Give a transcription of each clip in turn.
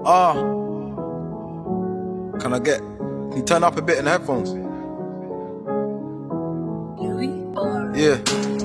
Can you turn up a bit in the headphones? Yeah.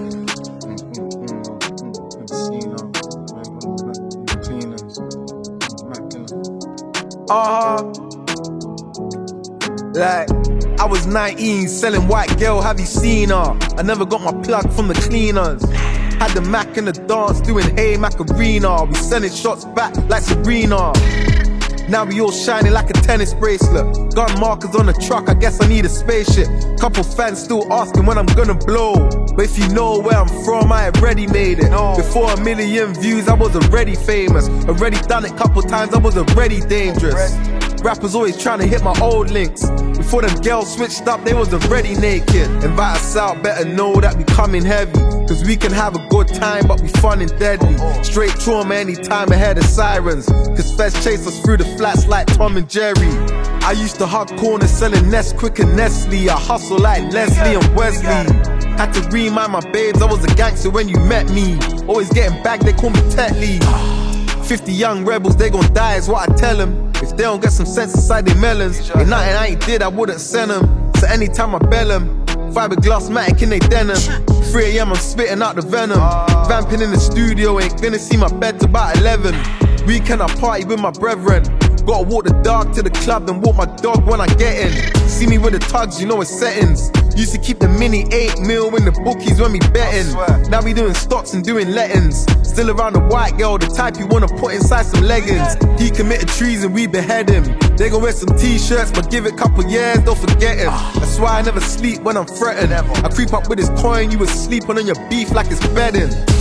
Like, I was 19, selling white girl, have you seen her? I never got my plug from the cleaners. Had the Mac in the dance, doing Hey Macarena. We sending shots back like Serena. Now we all shining like a tennis bracelet. Gun markers on the truck, I guess I need a spaceship. Couple fans still asking when I'm gonna blow. But if you know where I'm from, I already made it. Before 1 million views, I was already famous. Already done it couple times, I was already dangerous. Rappers always trying to hit my old links. Before them girls switched up, they was already naked. Invite us out, better know that we coming heavy. Cause we can have a good time, but we fun and deadly. Straight trauma anytime ahead of sirens. Cause feds chase us through the flats like Tom and Jerry. I used to hug corners selling Nesquik and Nestle. I hustle like Leslie and Wesley. Had to remind my babes I was a gangster when you met me. Always getting back, they call me Tetley. 50 young rebels, they gon' die is what I tell them. If they don't get some sense inside their melons, ain't nothing I ain't did, I wouldn't send them. So anytime I bell them, fiberglass matic in they denim. 3 AM I'm spitting out the venom. Vamping in the studio, ain't gonna see my bed till about 11. Weekend I party with my brethren. Gotta walk the dog to the club, then walk my dog when I get in. See me with the tugs, you know it's settings. Used to keep the mini 8 mil in the bookies when we betting. Now we doing stocks and doing lettings. Still around the white girl, the type you wanna put inside some leggings. He committed treason, we behead him. They gon' wear some t-shirts, but give it a couple years, don't forget him. That's why I never sleep when I'm threatened. I creep up with his coin, you was sleeping on your beef like it's bedding.